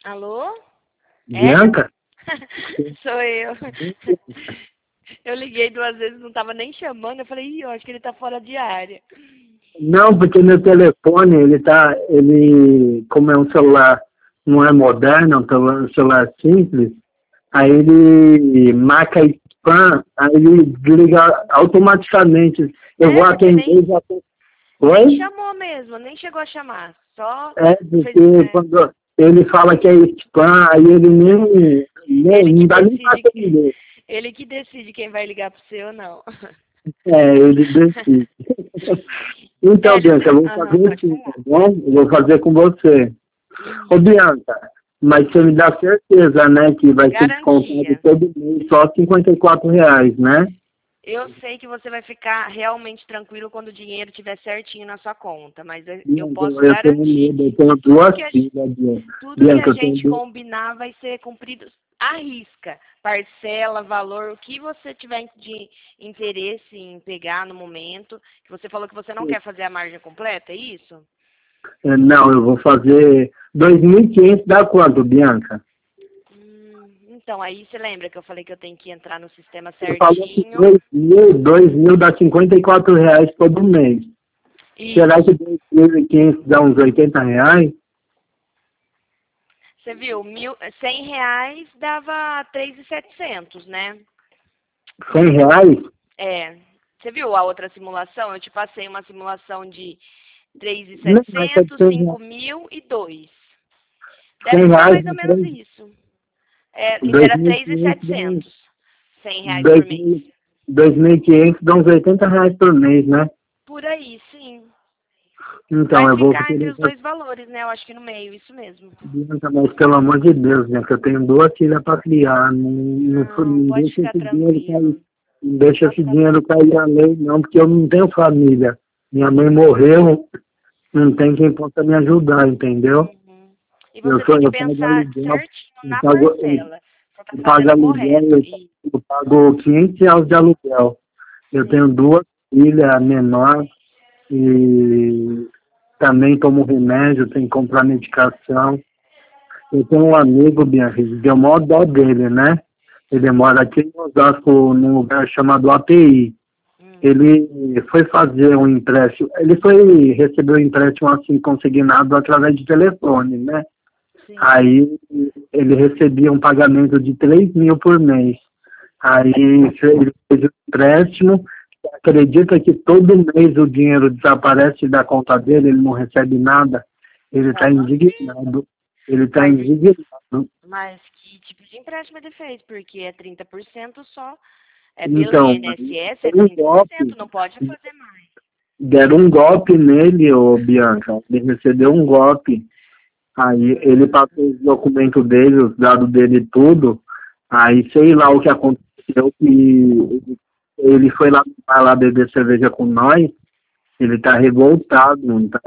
Alô? Hélio? Bianca? Sou eu. Eu liguei 2 vezes, não tava nem chamando. Eu falei, ih, eu acho que ele tá fora de área. Não, porque meu telefone, como é um celular, não é moderno, é um celular simples, aí ele marca spam, aí ele desliga automaticamente. Eu vou Porque atender nem, e já tô... nem Oi? chamou mesmo, nem chegou a chamar. Só É, não fez. porque quando ele fala que é spam, aí ele nem Ele que não dá nem para decide, atender. ele que decide quem vai ligar pro seu ou não. É, ele decide. Então, Hélio, Bianca, eu vou aham, fazer pode assim, tá falar. bom? Eu vou fazer com você. Ô, Isso. Bianca, mas você me dá certeza, né, que vai ser descontado Garantia. todo mês só R$ 54, né? Eu sei que você vai ficar realmente tranquilo quando o dinheiro estiver certinho na sua conta, mas eu Bianca, posso eu tenho garantir medo, eu que tenho duas filhas, Bianca. tudo que a Bianca, eu tenho gente duas... combinar vai ser cumprido à risca. Parcela, valor, o que você tiver de interesse em pegar no momento, que você falou que você não quer fazer a margem completa, é isso? Não, eu vou fazer 2.500 dá quanto, Bianca? Então, aí você lembra que eu falei que eu tenho que entrar no sistema Você falou que certinho? 2.000 dá R$ 54 todo mês. Será que Isso. 2.500 dá uns R$ 80? Você viu, R$ 100 dava 3.700, né? R$ 100? É. Você viu a outra simulação? Eu te passei uma simulação de Não, essa de 3.700, 100 5 mil e 2. 100 Deve ser reais, mais ou menos isso. É, era 2.500 dá uns... 3.700. R$ 100 por mês. 2.000 2.500 dá uns R$ 80 por mês, né? Por aí, sim. Então, Vai eu vou ficar entre querer os fazer, dois valores, né? Eu acho que no meio, isso mesmo. mas pelo amor de Deus, né? Que eu tenho duas filhas para criar. Não, não, Não, não pode deixa ficar esse dinheiro cair. tranquilo. Não deixa Pode esse ficar dinheiro cair tranquilo. além, não, porque eu não tenho família. Minha mãe morreu, não tem quem possa me ajudar, entendeu? Uhum. E você tem que Eu pago pensar aluguel, certinho na parcela. Você está eu pago fazendo aluguel, correto. E eu pago R$ 500 de aluguel. Eu tenho sim. duas filhas menores e também tomo remédio, tenho que comprar medicação. Eu tenho um amigo, Bianca, que deu maior dó dele, né? Ele mora aqui em Osasco, num lugar chamado API. Hum, Ele foi fazer um empréstimo, ele foi receber um empréstimo assim consignado através de telefone, né? sim. Aí ele recebia um pagamento de 3.000 por mês. Aí ele fez o empréstimo, acredita que todo mês o dinheiro desaparece da conta dele, ele não recebe nada. Ele está Como assim? indignado. Ele está Mas, indignado. mas que tipo de empréstimo ele fez? Porque é 30% só. É pelo Então, INSS, é foi um 30%, golpe, não pode fazer mais. deram um golpe nele, ô Bianca. Ele recebeu um golpe. Aí ele passou os documentos dele, os dados dele tudo. Aí sei lá o que aconteceu, que ele foi lá beber cerveja com nós. Ele tá revoltado,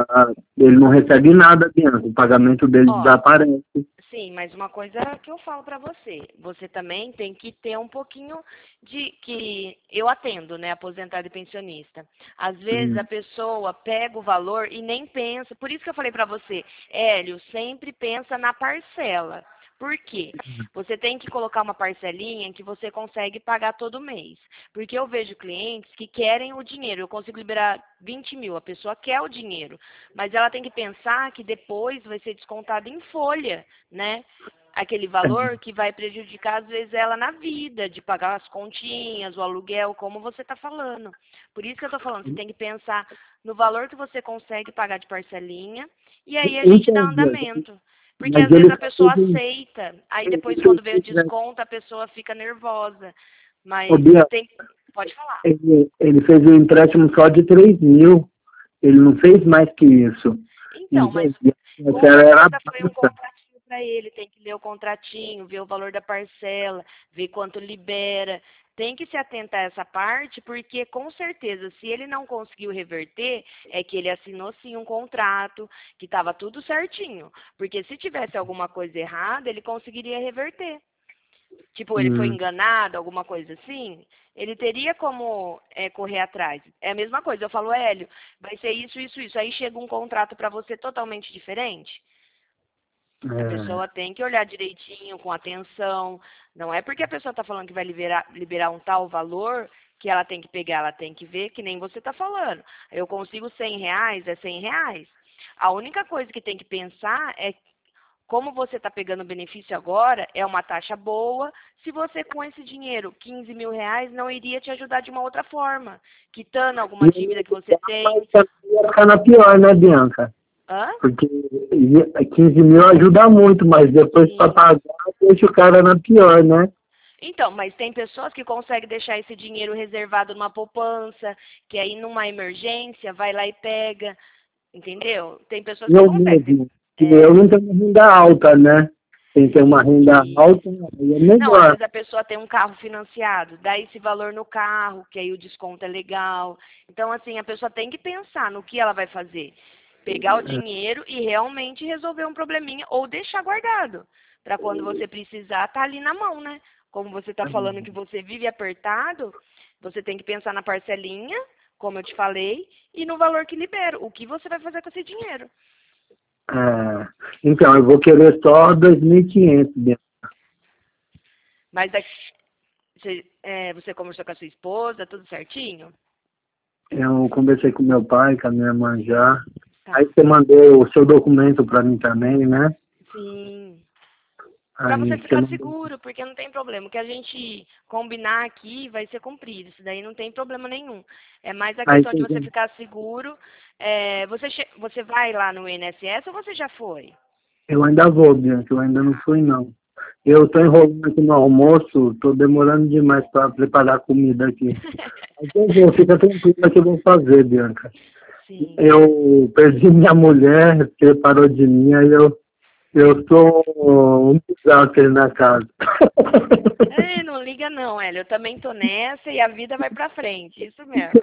ele não recebe nada, Bianca. O pagamento dele Ó, desaparece. sim, mas uma coisa que eu falo pra você, você também tem que ter um pouquinho de que eu atendo, né, aposentado e pensionista. Às vezes a Hum. pessoa pega o valor e nem pensa. Por isso que eu falei pra você, Hélio, sempre pensa na parcela. Por quê? Você tem que colocar uma parcelinha que você consegue pagar todo mês. Porque eu vejo clientes que querem o dinheiro. Eu consigo liberar 20 mil, a pessoa quer o dinheiro. Mas ela tem que pensar que depois vai ser descontado em folha, né? Aquele valor que vai prejudicar, às vezes, ela na vida, de pagar as continhas, o aluguel, como você está falando. Por isso que eu estou falando, você tem que pensar no valor que você consegue pagar de parcelinha, e aí a gente dá Então, Bianca, andamento. Porque mas às vezes ele a fez pessoa um, aceita, aí ele depois fez quando vê o um desconto, a pessoa fica nervosa. Ô, Mas Bianca, tem. Pode falar. ele fez um empréstimo só de 3.000. Ele não fez mais que isso. Então, mas Entende? com Essa era a certeza foi um baixa. contratinho para ele. Tem que ler o contratinho, ver o valor da parcela, ver quanto libera. Tem que se atentar a essa parte, porque com certeza, se ele não conseguiu reverter, é que ele assinou sim um contrato, que estava tudo certinho. Porque se tivesse alguma coisa errada, ele conseguiria reverter. Tipo, ele foi Hum. enganado, alguma coisa assim, ele teria como correr atrás. É a mesma coisa, eu falo, Hélio, vai ser isso, isso, isso. Aí chega um contrato para você totalmente diferente. A pessoa tem que olhar direitinho, com atenção. Não é porque a pessoa está falando que vai liberar um tal valor que ela tem que pegar, ela tem que ver que nem você está falando. Eu consigo R$100, é R$100. A única coisa que tem que pensar é como você está pegando o benefício agora, é uma taxa boa. Se você com esse dinheiro, R$15.000, não iria te ajudar de uma outra forma, quitando alguma dívida que você tem. Ia ficar na pior, né, Bianca? Hã? Porque 15 mil ajuda muito, mas depois para pagar, deixa o cara na pior, né? Então, mas tem pessoas que conseguem deixar esse dinheiro reservado numa poupança, que aí numa emergência vai lá e pega, entendeu? Tem pessoas que Eu conseguem. mesmo. Eu não tenho renda alta, né? Tem que ter uma renda alta, aí é Não, às melhor. vezes a pessoa tem um carro financiado, dá esse valor no carro, que aí o desconto é legal. Então, assim, a pessoa tem que pensar no que ela vai fazer. Pegar o dinheiro e realmente resolver um probleminha ou deixar guardado. Para quando você precisar, tá ali na mão, né? Como você está falando que você vive apertado, você tem que pensar na parcelinha, como eu te falei, e no valor que libera. O que você vai fazer com esse dinheiro? Então, eu vou querer só 2.500, Bianca. Mas você conversou com a sua esposa, tudo certinho? Eu conversei com meu pai, com a minha irmã já. Tá. Aí você mandou o seu documento para mim também, né? Sim. Para Aí você você ficar mandou. seguro, porque não tem problema. O que a gente combinar aqui vai ser cumprido. Isso daí não tem problema nenhum. É mais a Aí questão de você ficar seguro. Você vai lá no INSS ou você já foi? eu ainda vou, Bianca, eu ainda não fui, não. Eu tô enrolando aqui no almoço, tô demorando demais para preparar comida aqui. Mas eu vou, fica tranquila que eu vou fazer, Bianca. Sim. Eu perdi minha mulher, separou de mim, aí eu sou um desastre na casa. Não liga não, Hélio. Eu também tô nessa e a vida vai pra frente. Isso mesmo.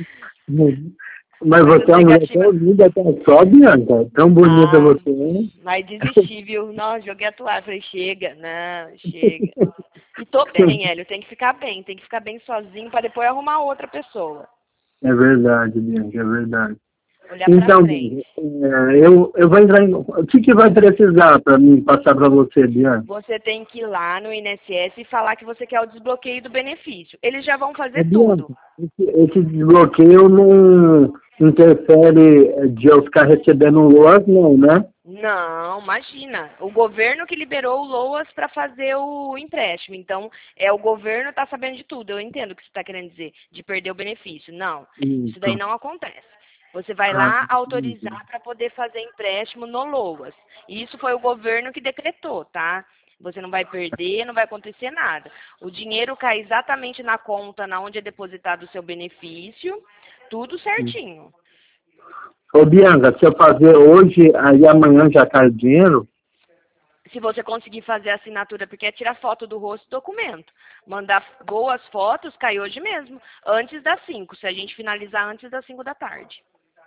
Mas Coisas você é uma mulher tão negativas. linda, tão só, Bianca, tão bonita Ah, você é. mas desisti, viu? Não, joguei a toalha. Falei, chega. Não, chega. E tô bem, Hélio. Tem que ficar bem. Tem que ficar bem sozinho pra depois arrumar outra pessoa. É verdade, Bianca, é verdade. Olhar pra Então, frente. eu vou entrar em... O que vai precisar para mim passar para você, Bianca? Você tem que ir lá no INSS e falar que você quer o desbloqueio do benefício. Eles já vão É, fazer Bianca, tudo. esse desbloqueio não interfere de eu ficar recebendo loas, não, né? Não, imagina. O governo que liberou o LOAS para fazer o empréstimo. Então, o governo está sabendo de tudo. Eu entendo o que você está querendo dizer, de perder o benefício. Não, isso daí Isso. não acontece. Você vai Ah, lá autorizar para poder fazer empréstimo no LOAS. E isso foi o governo que decretou, tá? Você não vai perder, não vai acontecer nada. O dinheiro cai exatamente na conta na onde é depositado o seu benefício, tudo certinho. Ô, Bianca, se eu fazer hoje, aí amanhã já cai o dinheiro? Se você conseguir fazer a assinatura, porque é tirar foto do rosto e documento. Mandar boas fotos, cai hoje mesmo, antes das 5, se a gente finalizar antes das 5 da tarde.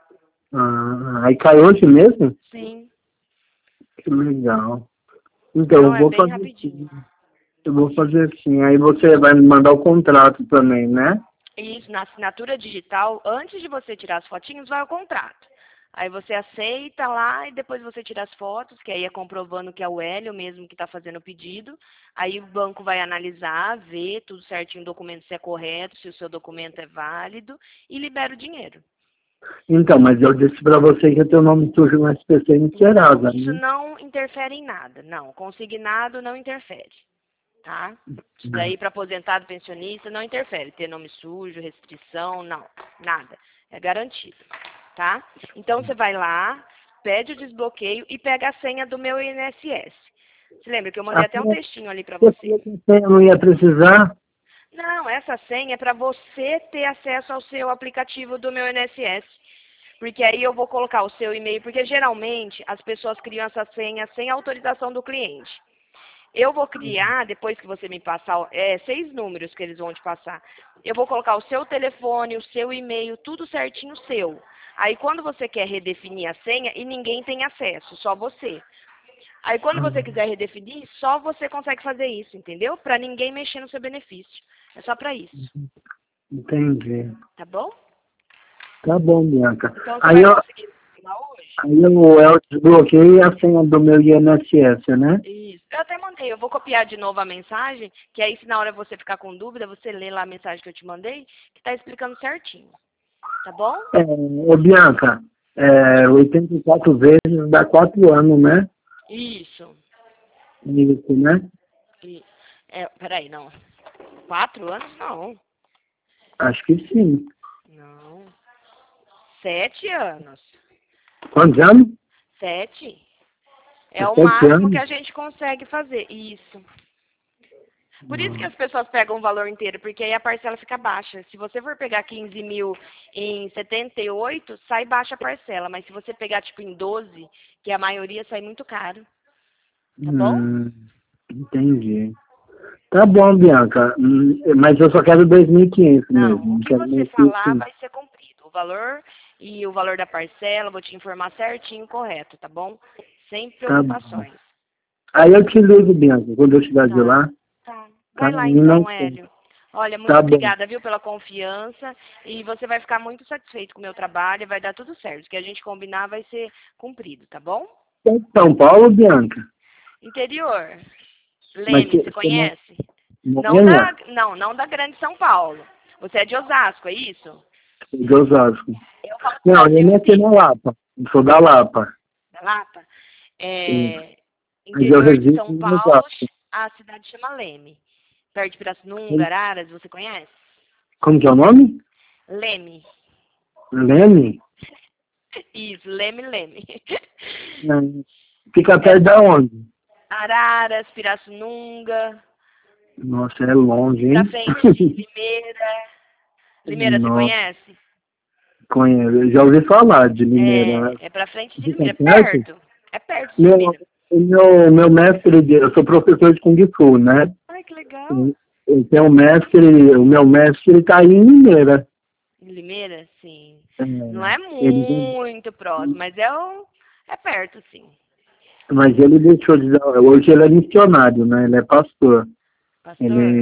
Aí cai hoje mesmo? Sim. Que legal. Então, Não, eu é vou bem fazer rapidinho. assim. Eu vou fazer assim. Aí você vai me mandar o contrato também, né? Isso, na assinatura digital, antes de você tirar as fotinhos, vai o contrato. Aí você aceita lá e depois você tira as fotos, que aí é comprovando que é o Hélio mesmo que está fazendo o pedido. Aí o banco vai analisar, ver tudo certinho, o documento se é correto, se o seu documento é válido e libera o dinheiro. Então, mas eu disse pra você que eu tenho nome sujo no SPC em Não, Serasa, isso né? não interfere em nada. Não, consignado não interfere, tá? Isso daí para aposentado, pensionista, não interfere. Ter nome sujo, restrição, não, nada. É garantido, tá? Então você vai lá, pede o desbloqueio e pega a senha do meu INSS. Você lembra que eu mandei até um textinho ali para Você você? falou que eu não ia precisar? Não, essa senha é para você ter acesso ao seu aplicativo do meu INSS. Porque aí eu vou colocar o seu e-mail, porque geralmente as pessoas criam essa senha sem autorização do cliente. Eu vou criar, depois que você me passar, 6 números que eles vão te passar. Eu vou colocar o seu telefone, o seu e-mail, tudo certinho seu. Aí quando você quer redefinir a senha, e ninguém tem acesso, só você. Aí quando você quiser redefinir, só você consegue fazer isso, entendeu? Para ninguém mexer no seu benefício. É só para isso. Entendi. Tá bom? Tá bom, Bianca. Então você Aí vai eu, conseguir lá hoje? Aí eu desbloqueei a senha do meu INSS, né? Isso. Eu até mandei, eu vou copiar de novo a mensagem, que aí se na hora você ficar com dúvida, você lê lá a mensagem que eu te mandei, que tá explicando certinho. Tá bom? Ô Bianca, 84 vezes dá 4 anos, né? Isso. Isso, né? Peraí, não. 4 anos? Não. Acho que sim. Não. 7 anos. Quantos anos? 7. É o 7 máximo anos? que a gente consegue fazer. Isso. Por isso que as pessoas pegam o valor inteiro, porque aí a parcela fica baixa. Se você for pegar 15 mil em 78, sai baixa a parcela. Mas se você pegar tipo em 12, que a maioria sai muito caro. Tá bom? Entendi. Tá bom, Bianca. Mas eu só quero 2.500 Não, mesmo. o Não que quero você nem falar 1.500. vai ser cumprido. O valor e o valor da parcela, vou te informar certinho, correto, tá bom? Sem Tá bom. preocupações. Aí eu te ligo, Bianca, quando eu estiver de Tá, lá. tá. Tá? Vai lá E não então, sei. Hélio. Olha, muito Tá bom. obrigada, viu, pela confiança. E você vai ficar muito satisfeito com o meu trabalho. Vai dar tudo certo. O que a gente combinar vai ser cumprido, tá bom? Em São Paulo, Bianca? Interior. Mas Leme, você você não, conhece? não é Não da Grande São Paulo. Você é de Osasco, é isso? de Osasco. Eu falo do Não, eu Brasil não sou inteiro. na Lapa. Eu sou da Lapa. Da Lapa? Sim. Mas eu Interior de resido São em Paulo, Osasco. a cidade chama Leme. Perto de Pirassununga, Araras, você conhece? Como que é o nome? Leme. Leme? Isso, Leme. Não. Fica É perto da onde? Araras, Pirassununga, Nossa, é longe, pra hein? frente de Limeira. Limeira, você Nossa, conhece? conheço. Já ouvi falar de Limeira, né? É pra frente de Fica Limeira. perto? Perto. É perto de Meu, Limeira. meu mestre, eu sou professor de Kung Fu, né? Ai, que legal. Eu tenho o meu mestre está aí em Mineira. Limeira, sim. É, Não é ele, muito próximo, mas é perto, sim. mas ele deixou de dar, hoje ele é missionário, né? Ele é pastor. Pastor?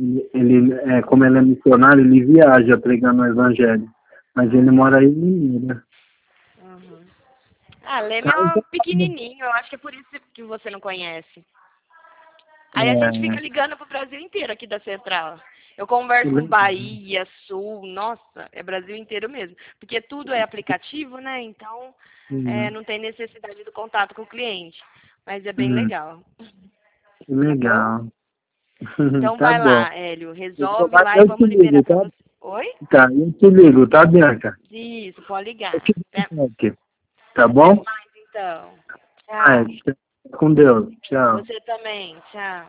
Como ele é missionário, ele viaja pregando o evangelho. Mas ele mora aí em Mineira. Uhum. Ah, Leme Tá, é então, tá bom. pequenininho, eu acho que é por isso que você não conhece. Aí a gente fica ligando pro Brasil inteiro aqui da Central. Eu converso com Bahia, Sul, nossa, é Brasil inteiro mesmo. Porque tudo é aplicativo, né? Então, não tem necessidade do contato com o cliente. Mas é bem legal. Que Tá bom? legal. Então Tá vai bom. lá, Hélio. Eu, Resolve lá e eu te vamos liberar ligo, pra tá? você. Oi? Tá, eu te ligo, tá, Bianca? Isso, pode Eu ligar. te ligo aqui. Tá Até bom? mais, então. Ah, Tchau. com Deus. Tchau. Você também. Tchau.